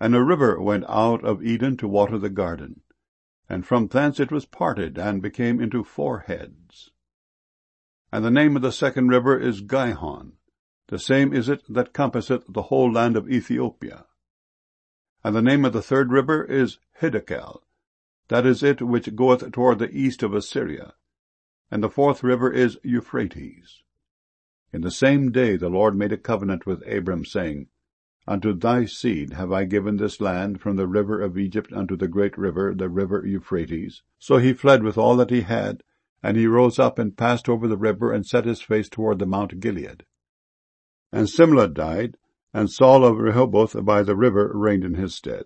And a river went out of Eden to water the garden, and from thence it was parted, and became into 4 heads. And the name of the second river is Gihon. The same is it that compasseth the whole land of Ethiopia. And the name of the third river is Hiddekel. That is it which goeth toward the east of Assyria. And the fourth river is Euphrates. In the same day the Lord made a covenant with Abram, saying, Unto thy seed have I given this land, from the river of Egypt unto the great river, the river Euphrates. So he fled with all that he had, and he rose up and passed over the river, and set his face toward the Mount Gilead. And Simla died, and Saul of Rehoboth by the river reigned in his stead.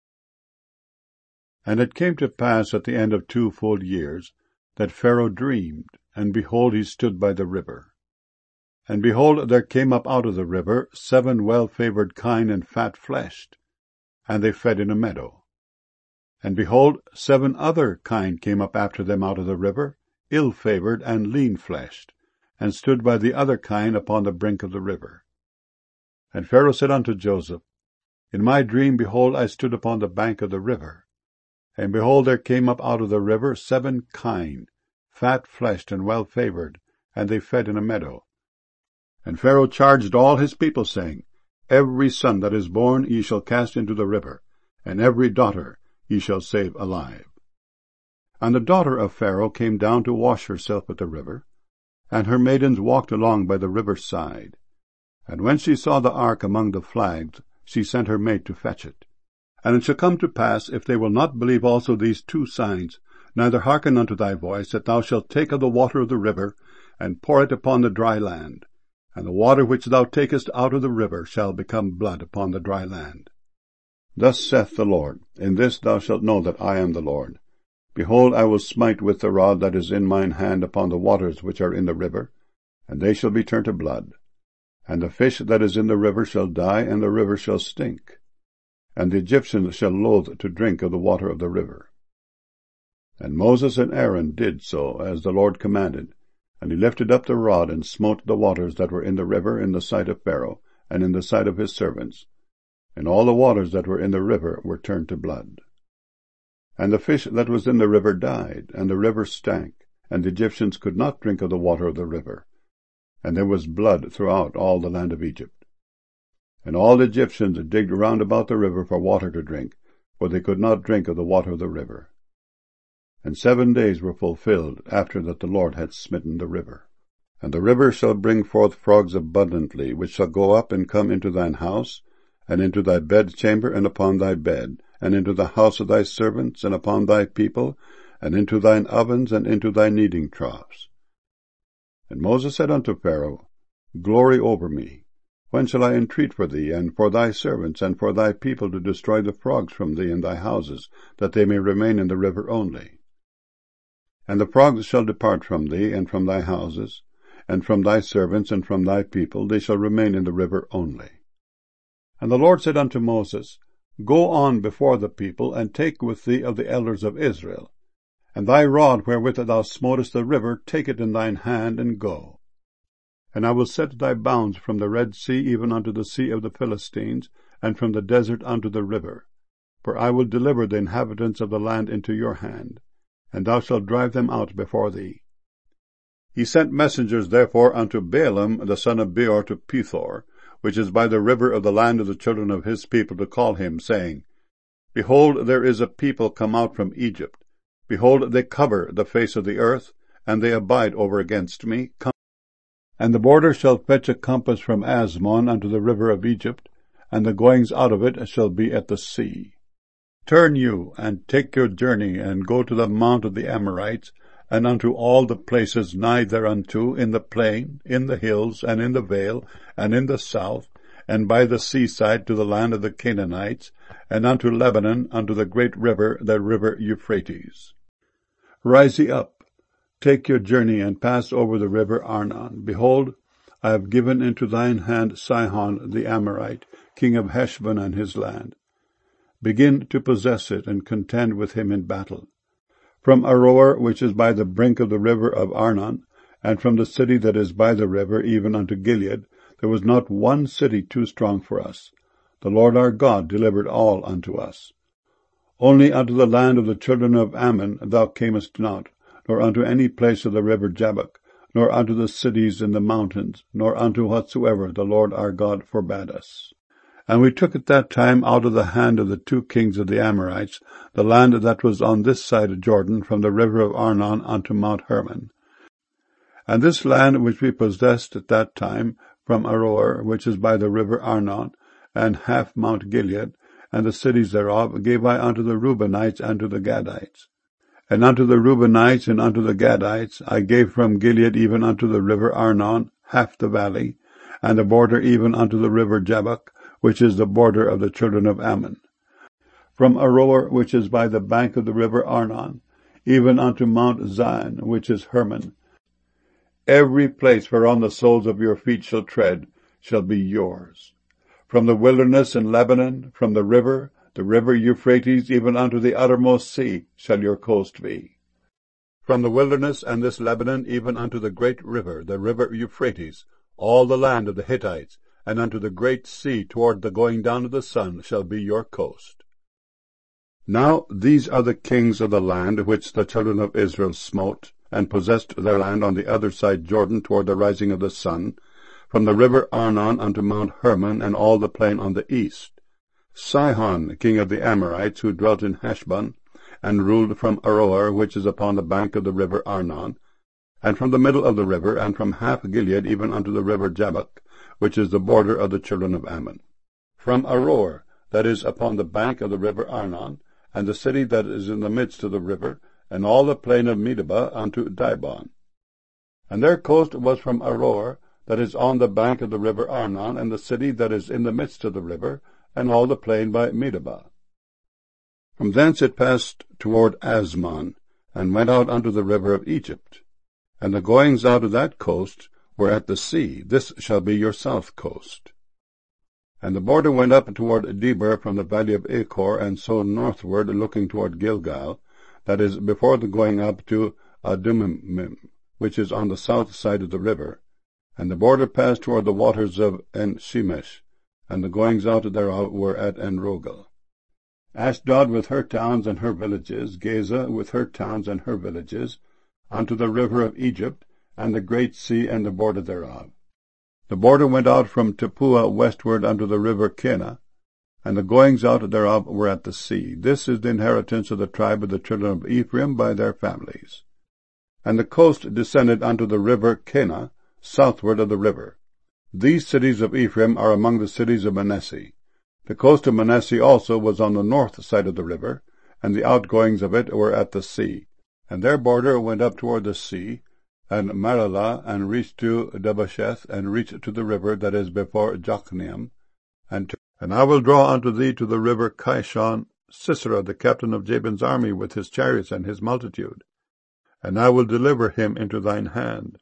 And it came to pass at the end of 2 full years, that Pharaoh dreamed, and behold, he stood by the river. And behold, there came up out of the river 7 well-favored kine and fat-fleshed, and they fed in a meadow. And behold, 7 other kine came up after them out of the river, ill-favored and lean-fleshed, and stood by the other kine upon the brink of the river. And Pharaoh said unto Joseph, In my dream, behold, I stood upon the bank of the river, and behold, there came up out of the river 7 kine, fat-fleshed and well-favored, and they fed in a meadow. And Pharaoh charged all his people, saying, Every son that is born ye shall cast into the river, and every daughter ye shall save alive. And the daughter of Pharaoh came down to wash herself at the river, and her maidens walked along by the river's side. And when she saw the ark among the flags, she sent her maid to fetch it. And it shall come to pass, if they will not believe also these 2 signs, neither hearken unto thy voice, that thou shalt take of the water of the river, and pour it upon the dry land. And the water which thou takest out of the river shall become blood upon the dry land. Thus saith the Lord, In this thou shalt know that I am the Lord. Behold, I will smite with the rod that is in mine hand upon the waters which are in the river, and they shall be turned to blood. And the fish that is in the river shall die, and the river shall stink. And the Egyptians shall loathe to drink of the water of the river. And Moses and Aaron did so, as the Lord commanded. And he lifted up the rod, and smote the waters that were in the river in the sight of Pharaoh, and in the sight of his servants. And all the waters that were in the river were turned to blood. And the fish that was in the river died, and the river stank, and the Egyptians could not drink of the water of the river. And there was blood throughout all the land of Egypt. And all the Egyptians digged round about the river for water to drink, for they could not drink of the water of the river. And 7 days were fulfilled after that the Lord had smitten the river. And the river shall bring forth frogs abundantly, which shall go up and come into thine house, and into thy bedchamber, and upon thy bed, and into the house of thy servants, and upon thy people, and into thine ovens, and into thy kneading troughs. And Moses said unto Pharaoh, Glory over me. When shall I entreat for thee, and for thy servants, and for thy people, to destroy the frogs from thee in thy houses, that they may remain in the river only? And the frogs shall depart from thee, and from thy houses, and from thy servants, and from thy people, they shall remain in the river only. And the Lord said unto Moses, Go on before the people, and take with thee of the elders of Israel. And thy rod wherewith thou smotest the river, take it in thine hand, and go. And I will set thy bounds from the Red Sea even unto the sea of the Philistines, and from the desert unto the river. For I will deliver the inhabitants of the land into your hand, and thou shalt drive them out before thee. He sent messengers therefore unto Balaam the son of Beor to Pethor, which is by the river of the land of the children of his people, to call him, saying, Behold, there is a people come out from Egypt. Behold, they cover the face of the earth, and they abide over against me. Come. And the border shall fetch a compass from Asmon unto the river of Egypt, and the goings out of it shall be at the sea. Turn you, and take your journey, and go to the mount of the Amorites, and unto all the places nigh thereunto, in the plain, in the hills, and in the vale, and in the south, and by the seaside to the land of the Canaanites, and unto Lebanon, unto the great river, the river Euphrates. Rise ye up, take your journey, and pass over the river Arnon. Behold, I have given into thine hand Sihon the Amorite, king of Heshbon and his land. Begin to possess it, and contend with him in battle. From Aroer, which is by the brink of the river of Arnon, and from the city that is by the river, even unto Gilead, there was not one city too strong for us. the Lord our God delivered all unto us. Only unto the land of the children of Ammon thou camest not, nor unto any place of the river Jabbok, nor unto the cities in the mountains, nor unto whatsoever the Lord our God forbade us. And we took at that time out of the hand of the 2 kings of the Amorites the land that was on this side of Jordan, from the river of Arnon unto Mount Hermon. And this land which we possessed at that time, from Aroer, which is by the river Arnon, and half Mount Gilead, and the cities thereof, gave I unto the Reubenites and to the Gadites. And unto the Reubenites and unto the Gadites I gave from Gilead even unto the river Arnon half the valley, and the border even unto the river Jabbok, which is the border of the children of Ammon. From Aroer, which is by the bank of the river Arnon, even unto Mount Zion, which is Hermon. Every place whereon the soles of your feet shall tread shall be yours. From the wilderness in Lebanon, from the river Euphrates, even unto the uttermost sea shall your coast be. From the wilderness and this Lebanon, even unto the great river, the river Euphrates, all the land of the Hittites, and unto the great sea toward the going down of the sun shall be your coast. Now these are the kings of the land which the children of Israel smote, and possessed their land on the other side Jordan toward the rising of the sun, from the river Arnon unto Mount Hermon, and all the plain on the east. Sihon, king of the Amorites, who dwelt in Heshbon, and ruled from Aroer, which is upon the bank of the river Arnon, and from the middle of the river, and from half Gilead even unto the river Jabbok, which is the border of the children of Ammon. From Aroer, that is upon the bank of the river Arnon, and the city that is in the midst of the river, and all the plain of Medeba unto Dibon. And their coast was from Aroer, that is on the bank of the river Arnon, and the city that is in the midst of the river, and all the plain by Medeba. From thence it passed toward Asmon, and went out unto the river of Egypt. And the goings out of that coast were at the sea. This shall be your south coast. And the border went up toward Debir from the valley of Achor, and so northward, looking toward Gilgal, that is before the going up to Adumim, which is on the south side of the river. And the border passed toward the waters of En-Shemesh, and the goings out thereof were at En-Rogel. Ashdod with her towns and her villages, Gaza with her towns and her villages, unto the river of Egypt, and the great sea and the border thereof. The border went out from Tappuah westward unto the river Kenah, and the goings out thereof were at the sea. This is the inheritance of the tribe of the children of Ephraim by their families. And the coast descended unto the river Kenah, southward of the river. These cities of Ephraim are among the cities of Manasseh. The coast of Manasseh also was on the north side of the river, and the outgoings of it were at the sea. And their border went up toward the sea, and Maralah, and reached to Dabbasheth, and reached to the river that is before Jokneam. And I will draw unto thee to the river Kishon Sisera, the captain of Jabin's army, with his chariots and his multitude, and I will deliver him into thine hand.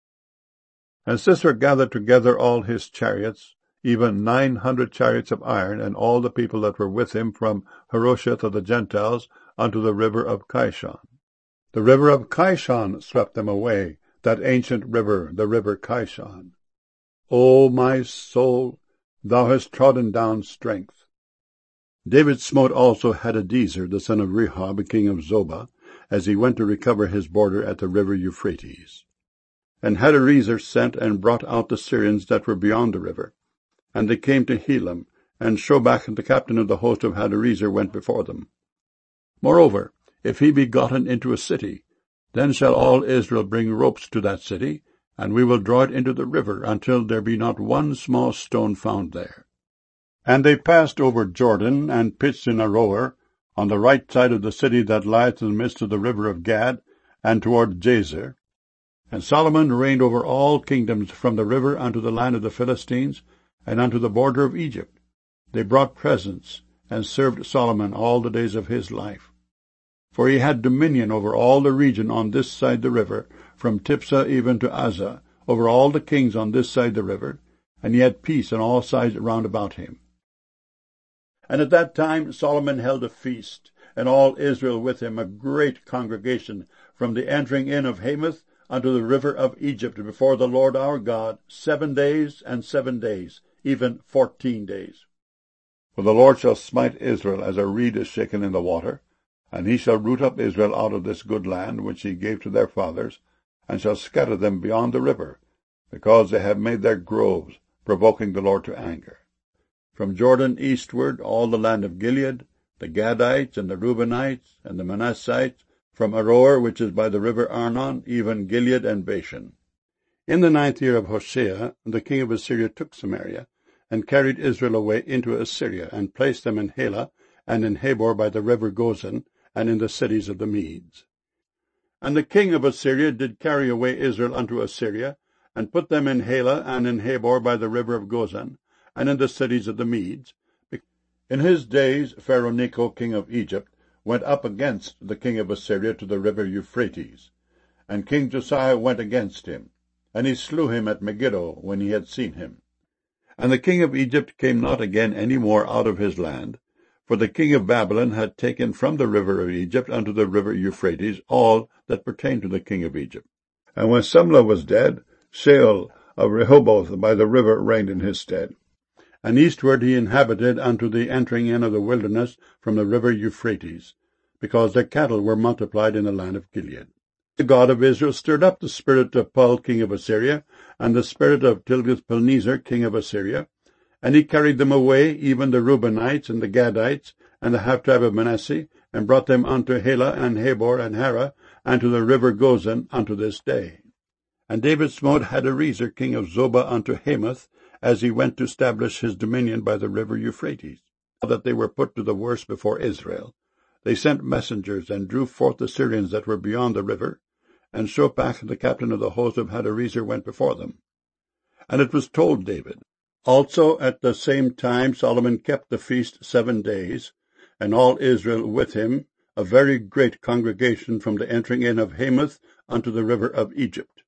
And Sisera gathered together all his chariots, even 900 chariots of iron, and all the people that were with him from Harosheth of the Gentiles unto the river of Kishon. The river of Kishon swept them away, that ancient river, the river Kishon. O my soul, thou hast trodden down strength. David smote also Hadadezer, the son of Rehob, king of Zobah, as he went to recover his border at the river Euphrates. And Hadadezer sent and brought out the Syrians that were beyond the river. And they came to Helam, and Shobach, the captain of the host of Hadadezer, went before them. Moreover, if he be gotten into a city, then shall all Israel bring ropes to that city, and we will draw it into the river, until there be not one small stone found there. And they passed over Jordan, and pitched in Aroer, on the right side of the city that lieth in the midst of the river of Gad, and toward Jazer. And Solomon reigned over all kingdoms, from the river unto the land of the Philistines, and unto the border of Egypt. They brought presents, and served Solomon all the days of his life. For he had dominion over all the region on this side the river, from Tipsah even to Azzah, over all the kings on this side the river, and he had peace on all sides round about him. And at that time Solomon held a feast, and all Israel with him, a great congregation, from the entering in of Hamath unto the river of Egypt, before the Lord our God, 7 days and 7 days, even 14 days. For the Lord shall smite Israel as a reed is shaken in the water, and he shall root up Israel out of this good land which he gave to their fathers, and shall scatter them beyond the river, because they have made their groves, provoking the Lord to anger. From Jordan eastward all the land of Gilead, the Gadites, and the Reubenites, and the Manassites, from Aroer, which is by the river Arnon, even Gilead and Bashan. In the 9th year of Hoshea, the king of Assyria took Samaria, and carried Israel away into Assyria, and placed them in Halah, and in Habor by the river Gozan, and in the cities of the Medes. And the king of Assyria did carry away Israel unto Assyria, and put them in Halah, and in Habor by the river of Gozan, and in the cities of the Medes. In his days Pharaoh Necho king of Egypt went up against the king of Assyria to the river Euphrates. And King Josiah went against him, and he slew him at Megiddo when he had seen him. And the king of Egypt came not again any more out of his land, for the king of Babylon had taken from the river of Egypt unto the river Euphrates all that pertained to the king of Egypt. And when Sumlah was dead, Shaul of Rehoboth by the river reigned in his stead. And eastward he inhabited unto the entering in of the wilderness from the river Euphrates, because their cattle were multiplied in the land of Gilead. The God of Israel stirred up the spirit of Pul king of Assyria, and the spirit of Tilgath-Pilneser king of Assyria, and he carried them away, even the Reubenites, and the Gadites, and the half-tribe of Manasseh, and brought them unto Halah, and Habor, and Harah, and to the river Gozan unto this day. And David smote Hadarezer king of Zobah unto Hamath, as he went to establish his dominion by the river Euphrates. That they were put to the worse before Israel, they sent messengers, and drew forth the Syrians that were beyond the river, and Shopach the captain of the host of Hadarezer went before them. And it was told David. Also at the same time Solomon kept the feast 7 days, and all Israel with him, a very great congregation from the entering in of Hamath unto the river of Egypt.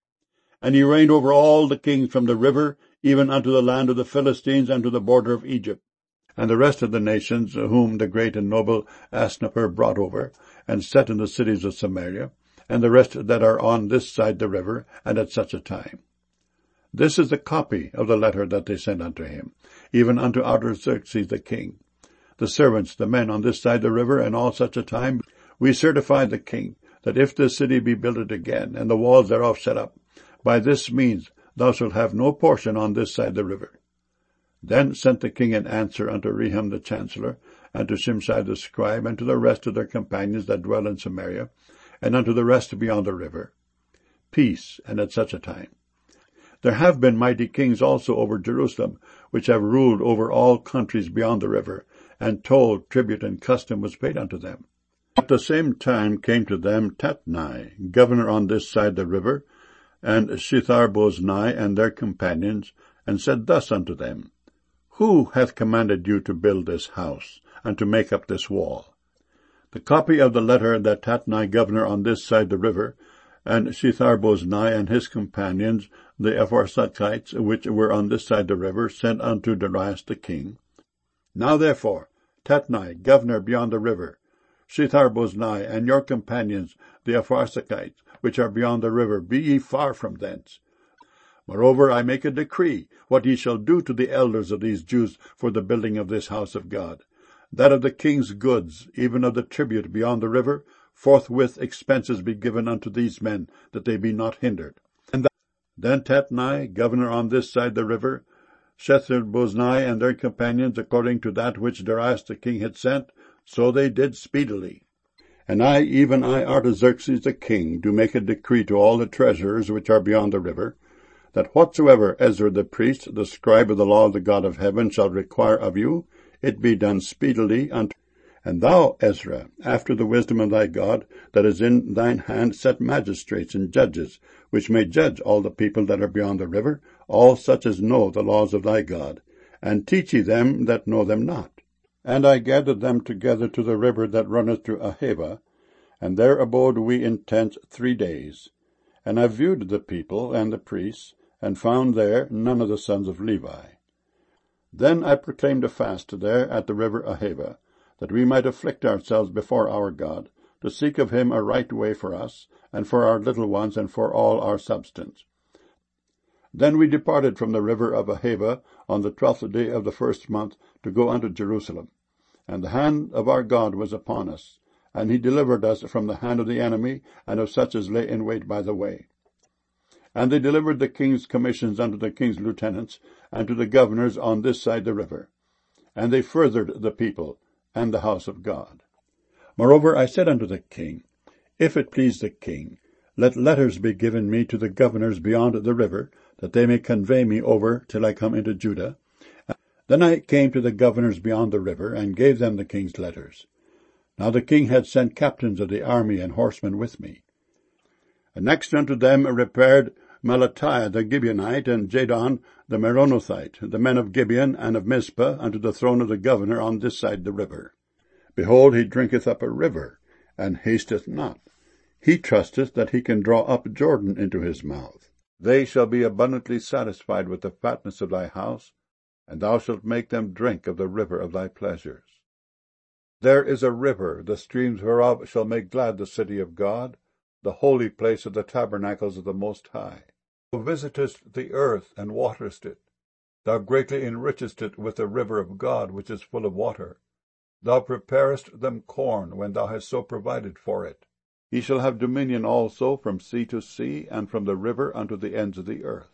And he reigned over all the kings from the river, even unto the land of the Philistines, and to the border of Egypt. And the rest of the nations, whom the great and noble Asnapper brought over, and set in the cities of Samaria, and the rest that are on this side the river, and at such a time. This is the copy of the letter that they sent unto him, even unto Artaxerxes the king. The servants, the men on this side the river, and all such a time, we certify the king, that if this city be builded again, and the walls thereof set up, by this means thou shalt have no portion on this side the river. Then sent the king an answer unto Rehum the chancellor, and to Shimshai the scribe, and to the rest of their companions that dwell in Samaria, and unto the rest beyond the river. Peace, and at such a time. There have been mighty kings also over Jerusalem, which have ruled over all countries beyond the river, and toll, tribute, and custom was paid unto them. At the same time came to them Tatnai, governor on this side the river, and Shethar-boznai and their companions, and said thus unto them, Who hath commanded you to build this house, and to make up this wall? The copy of the letter that Tatnai, governor on this side the river, and Shethar-boznai and his companions, the Apharsachites, which were on this side the river, sent unto Darius the king. Now therefore, Tatnai, governor beyond the river, Shethar-boznai, and your companions, the Apharsachites, which are beyond the river, be ye far from thence. Moreover, I make a decree, what ye shall do to the elders of these Jews for the building of this house of God, that of the king's goods, even of the tribute beyond the river, forthwith expenses be given unto these men, that they be not hindered. Then Tatnai, governor on this side the river, Shethar-boznai and their companions, according to that which Darius the king had sent, so they did speedily. And I, even I, Artaxerxes the king, do make a decree to all the treasurers which are beyond the river, that whatsoever Ezra the priest, the scribe of the law of the God of heaven, shall require of you, it be done speedily unto. And thou, Ezra, after the wisdom of thy God, that is in thine hand, set magistrates and judges, which may judge all the people that are beyond the river, all such as know the laws of thy God, and teach ye them that know them not. And I gathered them together to the river that runneth through Ahava, and there abode we in tents 3 days. And I viewed the people and the priests, and found there none of the sons of Levi. Then I proclaimed a fast there at the river Ahava, that we might afflict ourselves before our God, to seek of him a right way for us, and for our little ones, and for all our substance. Then we departed from the river of Ahava on the 12th day of the 1st month to go unto Jerusalem. And the hand of our God was upon us, and he delivered us from the hand of the enemy, and of such as lay in wait by the way. And they delivered the king's commissions unto the king's lieutenants, and to the governors on this side the river. And they furthered the people, and the house of God. Moreover I said unto the king, If it please the king, let letters be given me to the governors beyond the river, that they may convey me over till I come into Judah. Then I came to the governors beyond the river, and gave them the king's letters. Now the king had sent captains of the army and horsemen with me. And next unto them repaired Melatiah the Gibeonite, and Jadon the Meronothite, the men of Gibeon and of Mizpah, unto the throne of the governor on this side the river. Behold, he drinketh up a river, and hasteth not. He trusteth that he can draw up Jordan into his mouth. They shall be abundantly satisfied with the fatness of thy house, and thou shalt make them drink of the river of thy pleasures. There is a river, the streams whereof shall make glad the city of God, the holy place of the tabernacles of the Most High. Thou visitest the earth, and waterest it. Thou greatly enrichest it with the river of God, which is full of water. Thou preparest them corn, when thou hast so provided for it. He shall have dominion also from sea to sea, and from the river unto the ends of the earth.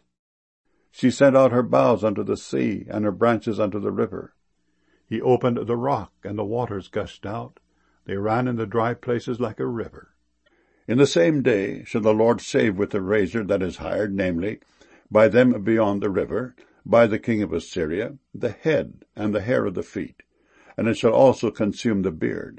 She sent out her boughs unto the sea, and her branches unto the river. He opened the rock, and the waters gushed out. They ran in the dry places like a river. In the same day shall the Lord shave with the razor that is hired, namely, by them beyond the river, by the king of Assyria, the head and the hair of the feet, and it shall also consume the beard.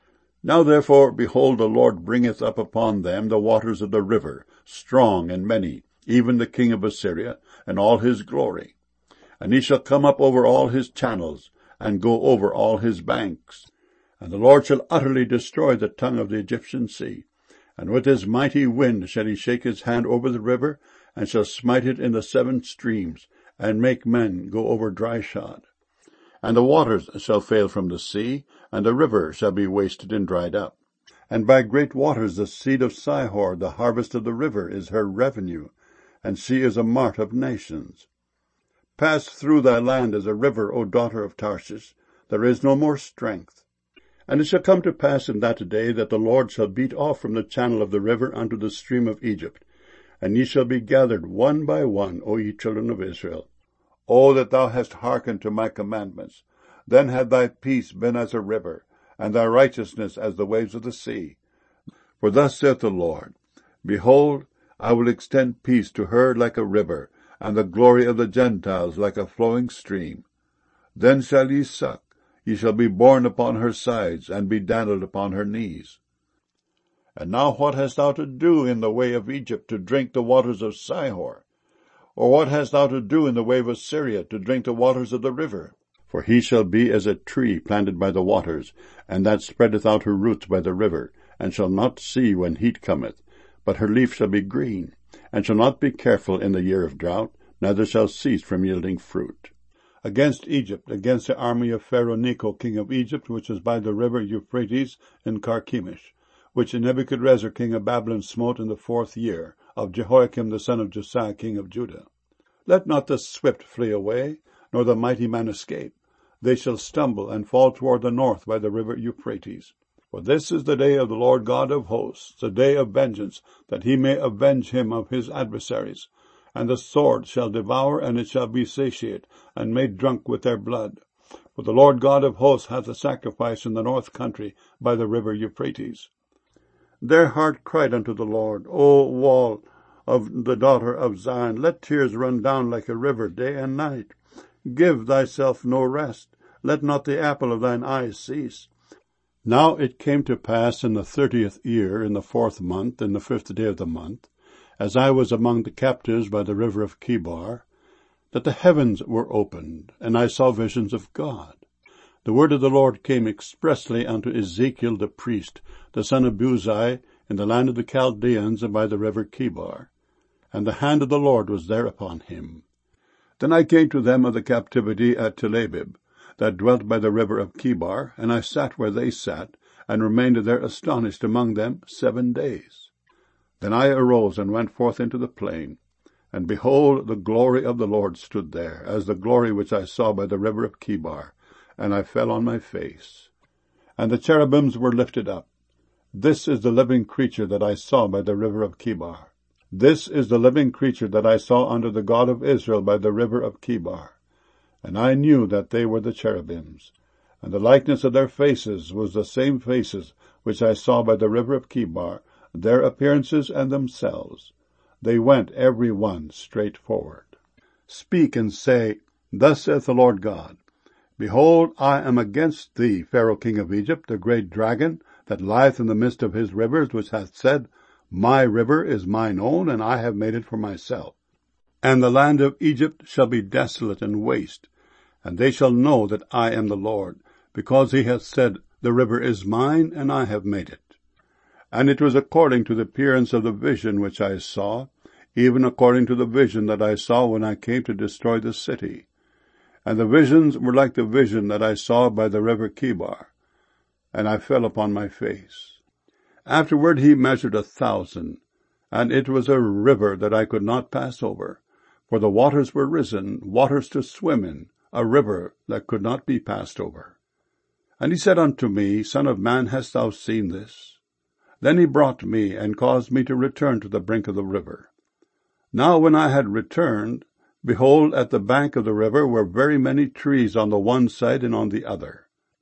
Now therefore, behold, the Lord bringeth up upon them the waters of the river, strong and many, even the king of Assyria, and all his glory. And he shall come up over all his channels, and go over all his banks. And the Lord shall utterly destroy the tongue of the Egyptian sea. And with his mighty wind shall he shake his hand over the river, and shall smite it in the 7 streams, and make men go over dry shod. And the waters shall fail from the sea, and the river shall be wasted and dried up. And by great waters the seed of Sihor, the harvest of the river, is her revenue, and she is a mart of nations. Pass through thy land as a river, O daughter of Tarshish. There is no more strength. And it shall come to pass in that day that the Lord shall beat off from the channel of the river unto the stream of Egypt, and ye shall be gathered one by one, O ye children of Israel. O that thou hast hearkened to my commandments! Then had thy peace been as a river, and thy righteousness as the waves of the sea. For thus saith the Lord, Behold, I will extend peace to her like a river, and the glory of the Gentiles like a flowing stream. Then shall ye suck, ye shall be borne upon her sides, and be dandled upon her knees. And now what hast thou to do in the way of Egypt to drink the waters of Sihor? Or what hast thou to do in the way of Assyria to drink the waters of the river? For he shall be as a tree planted by the waters, and that spreadeth out her roots by the river, and shall not see when heat cometh, but her leaf shall be green, and shall not be careful in the year of drought, neither shall cease from yielding fruit. Against Egypt, against the army of Pharaoh Necho, king of Egypt, which is by the river Euphrates in Carchemish, which Nebuchadrezzar king of Babylon smote in the 4th year of Jehoiakim the son of Josiah king of Judah. Let not the swift flee away, nor the mighty man escape. They shall stumble and fall toward the north by the river Euphrates. For this is the day of the Lord God of hosts, the day of vengeance, that he may avenge him of his adversaries. And the sword shall devour, and it shall be satiate, and made drunk with their blood. For the Lord God of hosts hath a sacrifice in the north country by the river Euphrates. Their heart cried unto the Lord, O wall of the daughter of Zion, let tears run down like a river day and night. Give thyself no rest, let not the apple of thine eye cease. Now it came to pass in the 30th year, in the 4th month, in the 5th day of the month, as I was among the captives by the river of Chebar, that the heavens were opened, and I saw visions of God. The word of the Lord came expressly unto Ezekiel the priest, the son of Buzi, in the land of the Chaldeans by the river Chebar, and the hand of the Lord was there upon him. Then I came to them of the captivity at Tel Abib, that dwelt by the river of Chebar, and I sat where they sat, and remained there astonished among them 7 days. Then I arose and went forth into the plain, And behold, the glory of the Lord stood there, as the glory which I saw by the river of Chebar, and I fell on my face. And the cherubims were lifted up. This is the living creature that I saw by the river of Chebar. This is the living creature that I saw under the God of Israel by the river of Chebar. And I knew that they were the cherubims. And the likeness of their faces was the same faces which I saw by the river of Chebar, their appearances and themselves. They went every one straight forward. Speak and say, Thus saith the Lord God, Behold, I am against thee, Pharaoh king of Egypt, the great dragon, that lieth in the midst of his rivers, which hath said, My river is mine own, and I have made it for myself. And the land of Egypt shall be desolate and waste, and they shall know that I am the Lord, because he hath said, The river is mine, and I have made it. And it was according to the appearance of the vision which I saw, even according to the vision that I saw when I came to destroy the city. And the visions were like the vision that I saw by the river Chebar, and I fell upon my face. Afterward he measured 1,000, and it was a river that I could not pass over, for the waters were risen, waters to swim in, a river that could not be passed over. And he said unto me, Son of man, hast thou seen this? Then he brought me, and caused me to return to the brink of the river. Now when I had returned, behold, at the bank of the river were very many trees on the one side and on the other.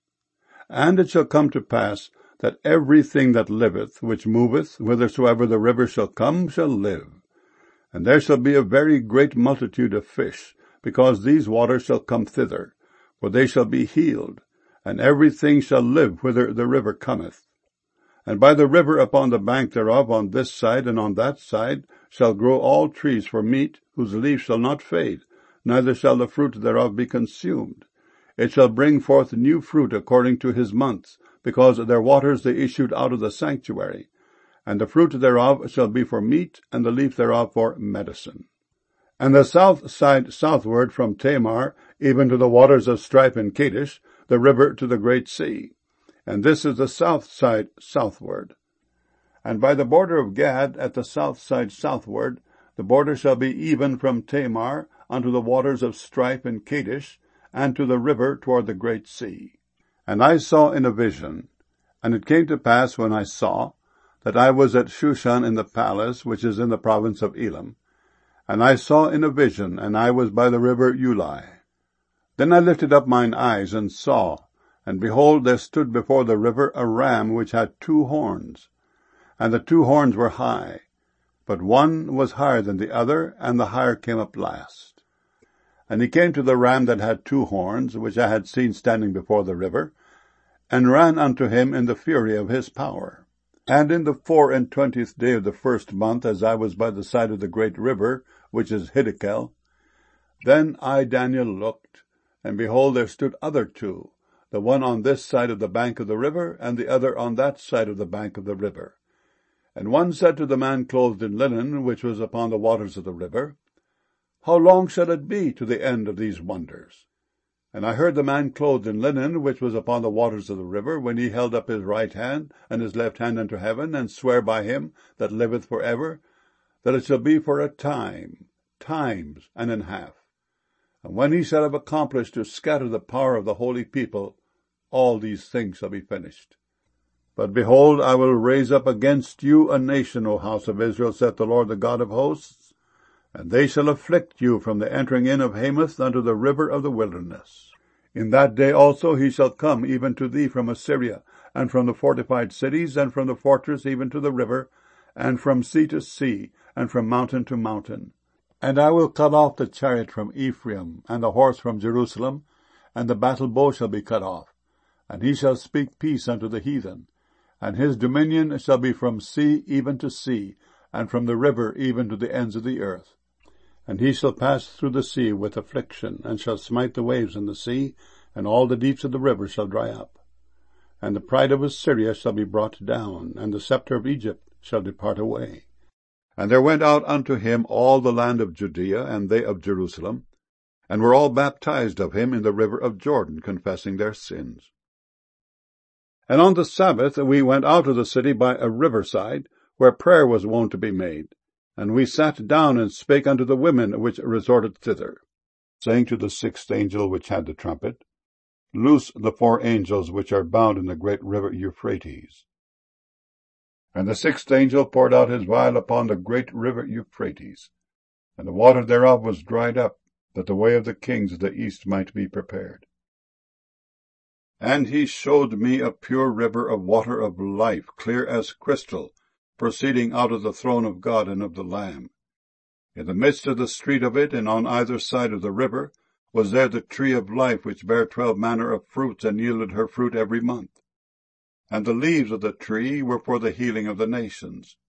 And it shall come to pass, that everything that liveth, which moveth, whithersoever the river shall come, shall live. And there shall be a very great multitude of fish, because these waters shall come thither, for they shall be healed, and everything shall live whither the river cometh. And by the river upon the bank thereof, on this side and on that side, shall grow all trees for meat, whose leaves shall not fade, neither shall the fruit thereof be consumed. It shall bring forth new fruit according to his months, because their waters they issued out of the sanctuary. And the fruit thereof shall be for meat, and the leaf thereof for medicine. And the south side southward from Tamar, even to the waters of Stripe and Kadesh, the river to the great sea. And this is the south side southward. And by the border of Gad, at the south side southward, the border shall be even from Tamar unto the waters of Stripe and Kadesh, and to the river toward the great sea. And I saw in a vision, and it came to pass when I saw, that I was at Shushan in the palace, which is in the province of Elam. And I saw in a vision, and I was by the river Ulai. Then I lifted up mine eyes, and saw, and behold, there stood before the river a ram which had 2 horns. And the 2 horns were high, but one was higher than the other, and the higher came up last. And he came to the ram that had 2 horns, which I had seen standing before the river, and ran unto him in the fury of his power. And in the 24th day of the 1st month, as I was by the side of the great river, which is Hiddekel, then I, Daniel, looked, and behold, there stood other 2, the one on this side of the bank of the river, and the other on that side of the bank of the river. And one said to the man clothed in linen, which was upon the waters of the river, How long shall it be to the end of these wonders? And I heard the man clothed in linen, which was upon the waters of the river, when he held up his right hand and his left hand unto heaven, and sware by him that liveth for ever, that it shall be for a time, times and an half. And when he shall have accomplished to scatter the power of the holy people, all these things shall be finished. But behold, I will raise up against you a nation, O house of Israel, saith the Lord, the God of hosts, and they shall afflict you from the entering in of Hamath unto the river of the wilderness. In that day also he shall come even to thee from Assyria, and from the fortified cities, and from the fortress even to the river, and from sea to sea, and from mountain to mountain. And I will cut off the chariot from Ephraim, and the horse from Jerusalem, and the battle bow shall be cut off. And he shall speak peace unto the heathen. And his dominion shall be from sea even to sea, and from the river even to the ends of the earth. And he shall pass through the sea with affliction, and shall smite the waves in the sea, and all the deeps of the river shall dry up. And the pride of Assyria shall be brought down, and the scepter of Egypt shall depart away. And there went out unto him all the land of Judea, and they of Jerusalem, and were all baptized of him in the river of Jordan, confessing their sins. And on the Sabbath we went out of the city by a riverside, where prayer was wont to be made. And we sat down and spake unto the women which resorted thither, saying to the sixth angel which had the trumpet, Loose the 4 angels which are bound in the great river Euphrates. And the sixth angel poured out his vial upon the great river Euphrates, and the water thereof was dried up, that the way of the kings of the east might be prepared. And he showed me a pure river of water of life, clear as crystal, proceeding out of the throne of God and of the Lamb. In the midst of the street of it, and on either side of the river, was there the tree of life, which bare 12 manner of fruits, and yielded her fruit every month. And the leaves of the tree were for the healing of the nations.